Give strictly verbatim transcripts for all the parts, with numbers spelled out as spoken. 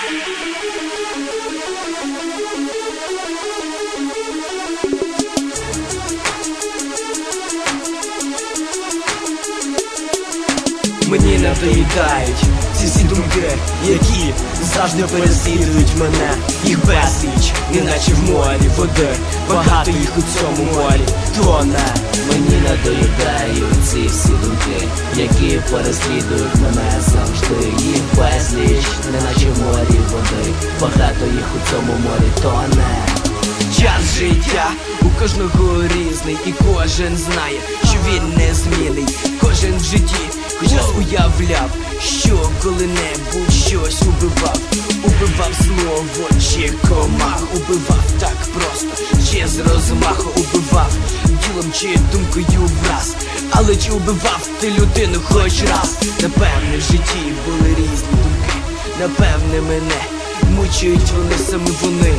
Мені надоїдають ці всі думки, які завжди переслідують мене. Їх безліч, неначе в морі води, багато їх у цьому морі тоне. Мені надоїдають ці всі думки, які переслідують мене завжди. Їх безліч, неначе в морі води, багато їх у цьому морі тоне. Час життя у кожного різний, і кожен знає, що він незмінний. Кожен в житті хоч раз уявляв, що коли-небудь щось убивав. Убивав слово чи комах, убивав так просто, чи з розмаху убивав, ділом чи думкою враз. Але чи убивав ти людину хоч раз? Напевне, в житті були різні думки, напевне, мене мучають вони, саме вони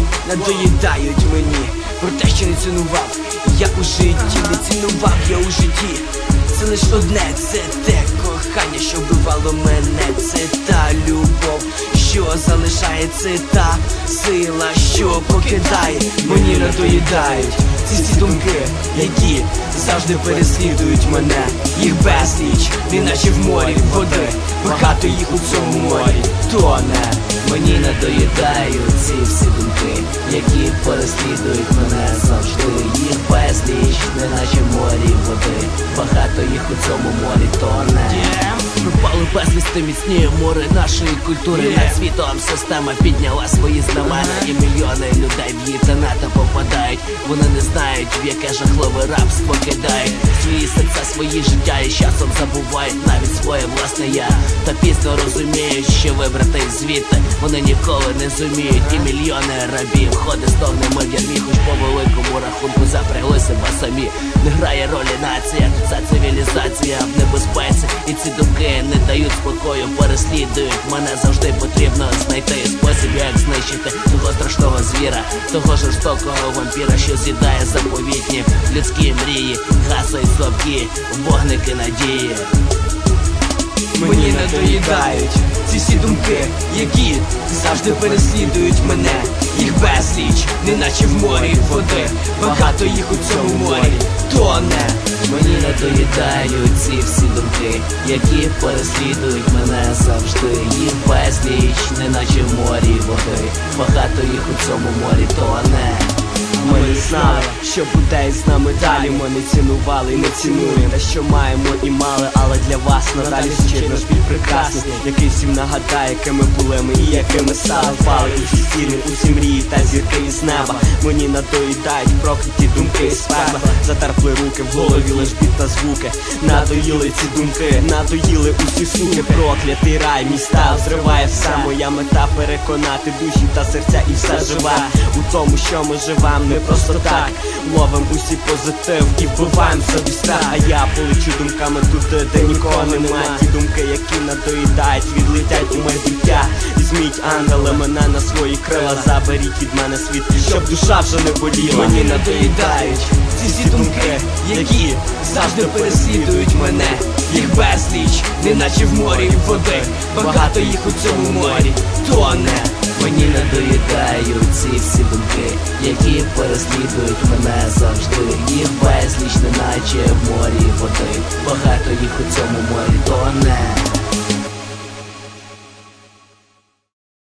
надоїдають мені. Про те, що не цінував я у житті, не цінував я у житті. Це лиш одне, це те кохання, що вбивало мене. Це та любов, що залишає, це та сила, що покидає. Мені надоїдають ці всі думки, які завжди переслідують мене. Їх безліч, неначе в морі води, багато їх у цьому морі тоне. Мені надоїдають ці всі думки, які переслідують мене завжди. Їх безліч, неначе в морі води, багато їх у цьому морі тоне. Пропали безвісти міцні мури нашої культури. yeah. Над світом система підняла свої знамена, і мільйони людей в її тенета попадають. Вони не знають, в яке жахливе рабство кидають свої серця, свої життя, і часом забувають навіть своє власне я. Та пізно розуміють, що вибрати звідти вони ніколи не зуміють. І мільйони рабів ходить з товними в ярмі, хоч по великому рахунку запрягли себе самі. Не грає ролі нація, ця цивілізація в небезпеці, і ці думки не дають спокою, переслідують мене. Завжди потрібно знайти спосіб, як знищити того страшного звіра, того жорстокого вампіра, що з'їдає заповітні людські мрії, гасить слабкі вогники надії. Мені надоїдають ці всі думки, які завжди переслідують мене. Їх безліч, неначе в морі води, багато їх у цьому морі тоне. Мені надоїдають ці всі думки, які переслідують мене завжди. Їх безліч, неначе в морі води, багато їх у цьому морі тоне. Ми не знали, що буде із нами далі. Ми не цінували і не цінуємо те, що маємо і мали. Але для вас надалі звучить наш біль прекрасний, який всім нагадає, якими були ми і якими стали. Впали усі стіни, усі мрії та зірки із неба. Мені надоїдають прокляті думки із пекла. Затерпли руки, в голові лиш біт та звуки. Надоїли ці думки, надоїли усі суки. Проклятий рай, мій стайл зриває все. Моя мета переконати душі та серця, і все живе у тому, що ми живемо. Не просто так, ловим усі позитив і вбиваємо собі страх. А я полечу думками туди, де нікого немає. Ті думки, які надоїдають, відлетять у майбуття. Візьміть, ангели, мене на свої крила, заберіть від мене світ, щоб душа вже не боліла. Мені надоїдають ці всі думки, які завжди переслідують мене. Їх безліч, неначе в морі води, багато їх у цьому морі тоне. Мені надоїдають ці всі думки, які переслідують мене завжди. Їх безліч, неначе в морі води, багато їх у цьому морі тоне.